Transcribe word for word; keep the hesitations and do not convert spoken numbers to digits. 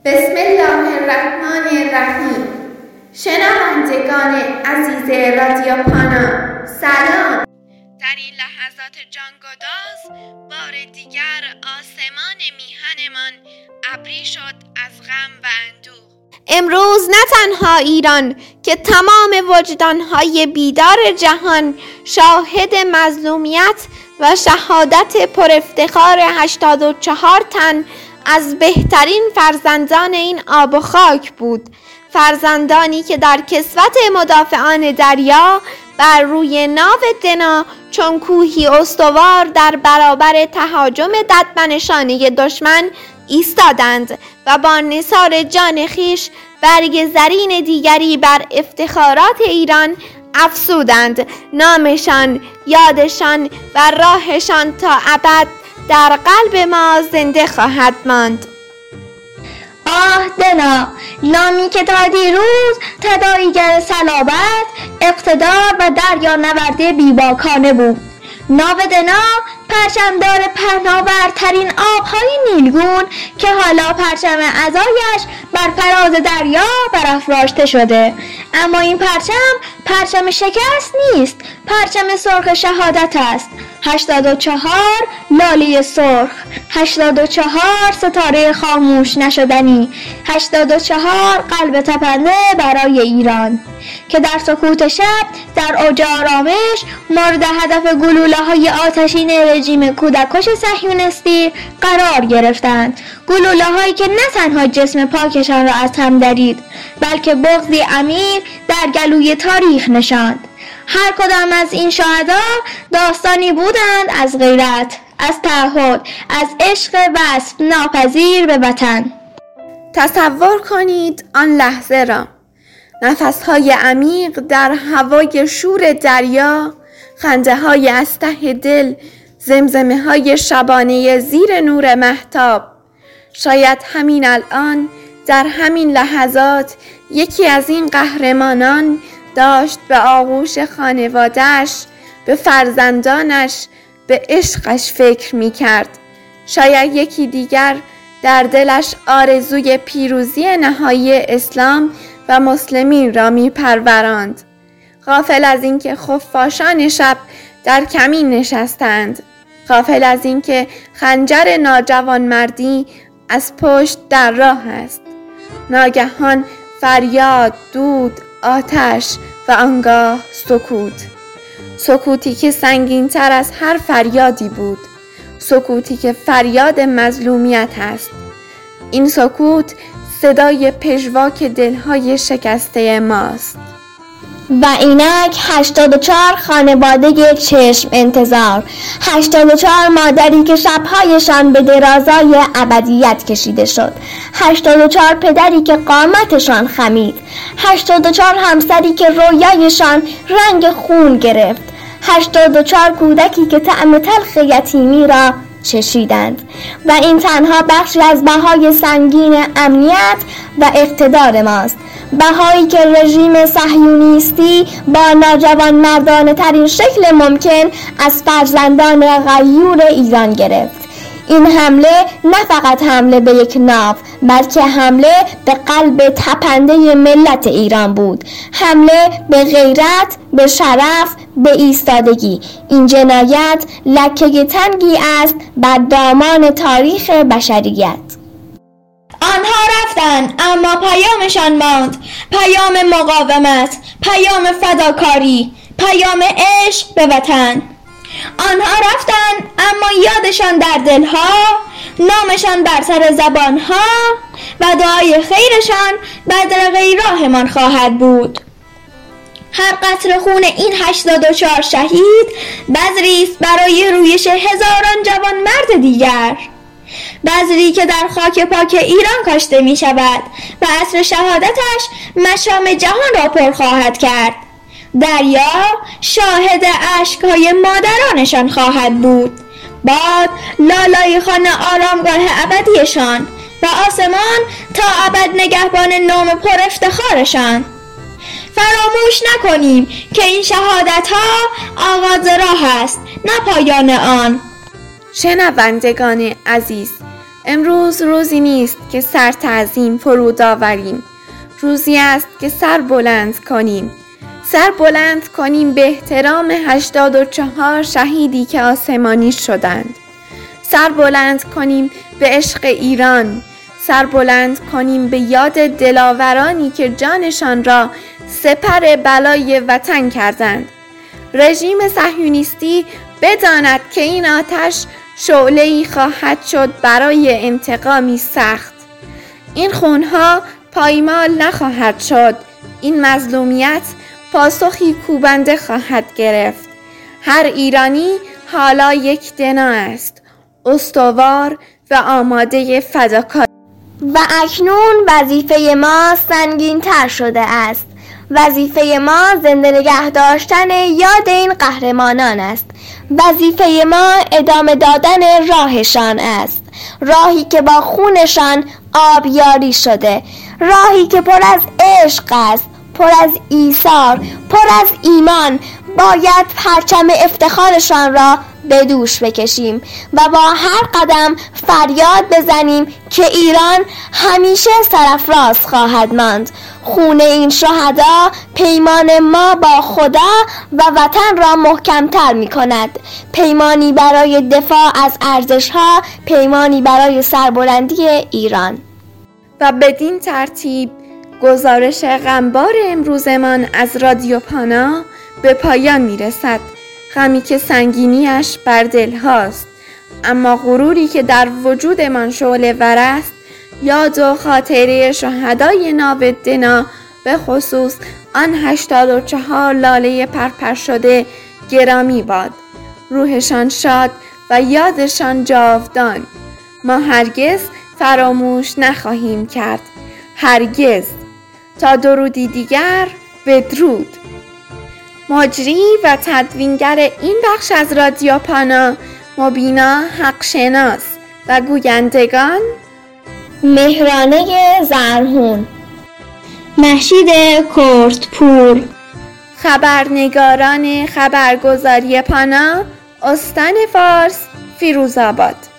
بسم الله الرحمن الرحیم. شنوندگان عزیز رادیو پانا، سلام. در این لحظات جانگداز بار دیگر آسمان میهنمان ابری شد از غم و اندوه. امروز نه تنها ایران که تمام وجدانهای بیدار جهان شاهد مظلومیت و شهادت پر افتخار هشتاد و چهار تن از بهترین فرزندان این آب و خاک بود، فرزندانی که در کسوت مدافعان دریا بر روی ناو دنا چون کوهی استوار در برابر تهاجم ددمنشانه دشمن ایستادند و با نثار جان خیش برگ زرین دیگری بر افتخارات ایران افزودند. نامشان، یادشان و راهشان تا ابد در قلب ما زنده خواهد ماند. آه دنا، نامی که تا دیروز تداعیگر صلابت، اقتدار و دریا نورد بیباکانه بود. ناو دنا پرچمدار پهناورترین آبهای نیلگون که حالا پرچم عزایش بر فراز دریا برافراشته شده. اما این پرچم پرچم شکست نیست، پرچم سرخ شهادت است. هشتاد و چهار لاله سرخ، هشتاد و چهار ستاره خاموش نشدنی، هشتاد و چهار قلب تپنده برای ایران که در سکوت شب در اوج آرامش مورد هدف گلوله های آتشین رژیم کودکش صهیونیستی قرار گرفتند. گلوله هایی که نه تنها جسم پاکشان را از هم درید، بلکه بغضی عمیق در گلوی تاریخ نشاند. هر کدام از این شهدا داستانی بودند از غیرت، از تعهد، از عشق وصف ناپذیر به وطن. تصور کنید آن لحظه را، نفسهای عمیق در هوای شور دریا، خنده های از ته دل، زمزمه های شبانه زیر نور مهتاب. شاید همین الان در همین لحظات یکی از این قهرمانان داشت به آغوش خانواده‌اش، به فرزندانش، به عشقش فکر می کرد. شاید یکی دیگر در دلش آرزوی پیروزی نهایی اسلام و مسلمین را می پروراند، غافل از اینکه خفاشان شب در کمین نشستند، غافل از اینکه خنجر ناجوانمردی از پشت در راه است. ناگهان فریاد، دود، آتش و آنگاه سکوت. سکوتی که سنگین تر از هر فریادی بود، سکوتی که فریاد مظلومیت است. این سکوت صدای پژواک دلهای شکسته ماست. و اینک هشتاد و چهار خانواده چشم انتظار، هشتاد و چهار مادری که شبهایشان به درازای ابدیت کشیده شد، هشتاد و چهار پدری که قامتشان خمید، هشتاد و چهار همسری که رویایشان رنگ خون گرفت، هشتاد و چهار کودکی که طعم تلخ یتیمی را چشیدند. و این تنها بخشی از بهای سنگین امنیت و اقتدار ماست، بهایی که رژیم صهیونیستی با ناجوانمردانه ترین شکل ممکن از فرزندان غیور ایران گرفت. این حمله نه فقط حمله به یک ناو، بلکه حمله به قلب تپنده ملت ایران بود، حمله به غیرت، به شرف، به ایستادگی. این جنایت لکه تنگی است بر دامان تاریخ بشریت. آنها رفتند اما پیامشان ماند، پیام مقاومت، پیام فداکاری، پیام عشق به وطن. آنها رفتند اما یادشان در دلها، نامشان بر سر زبانها و دعای خیرشان بر درقه راهمان خواهد بود. هر قطره خون این هشتاد و چهار شهید بذری است برای رویش هزاران جوان مرد دیگر، بذری که در خاک پاک ایران کاشته می شود و عصر شهادتش مشام جهان را پر خواهد کرد. دریا شاهد اشک‌های مادرانشان خواهد بود، باد لالای خانه آرامگاه ابدیشان و آسمان تا ابد نگهبان نام پر افتخارشان. فراموش نکنیم که این شهادت‌ها آغاز راه است، نه پایان آن. شنوندگان عزیز، امروز روزی نیست که سر تعظیم فرود آوریم. روزی است که سر بلند کنیم. سر بلند کنیم به احترام هشتاد و چهار شهیدی که آسمانی شدند. سر بلند کنیم به عشق ایران. سر بلند کنیم به یاد دلاورانی که جانشان را سپر بلای وطن کردند. رژیم صهیونیستی بداند که این آتش شعله‌ای خواهد شد برای انتقامی سخت. این خونها پایمال نخواهد شد. این مظلومیت پاسخی کوبنده خواهد گرفت. هر ایرانی حالا یک دنا است، استوار و آماده فداکاری. و اکنون وظیفه ما سنگین تر شده است. وظیفه ما زنده نگه داشتن یاد این قهرمانان است. وظیفه ما ادامه دادن راهشان است. راهی که با خونشان آبیاری شده. راهی که پر از عشق است، پر از ایثار، پر از ایمان. باید پرچم افتخارشان را به دوش بکشیم و با هر قدم فریاد بزنیم که ایران همیشه سرافراز خواهد ماند. خون این شهدا پیمان ما با خدا و وطن را محکم‌تر می کند. پیمانی برای دفاع از ارزش‌ها، پیمانی برای سربلندی ایران. و بدین ترتیب گزارش غمبار امروزمان از رادیو پانا به پایان می رسد. غمی که سنگینیش بر دل هاست، اما غروری که در وجودمان شعله ور است، یاد و خاطره شهدای ناودنا، به خصوص آن هشتاد و چهار لاله پرپر شده گرامی باد. روحشان شاد و یادشان جاودان. ما هرگز فراموش نخواهیم کرد. هرگز. تا درودی دیگر، بدرود. مجری و تدوینگر این بخش از رادیو پانا مبینا حقشناس و گویندگان مهرانه زرهون، مهشید کردپور. خبرنگاران خبرگزاری پانا، استان فارس، فیروزآباد.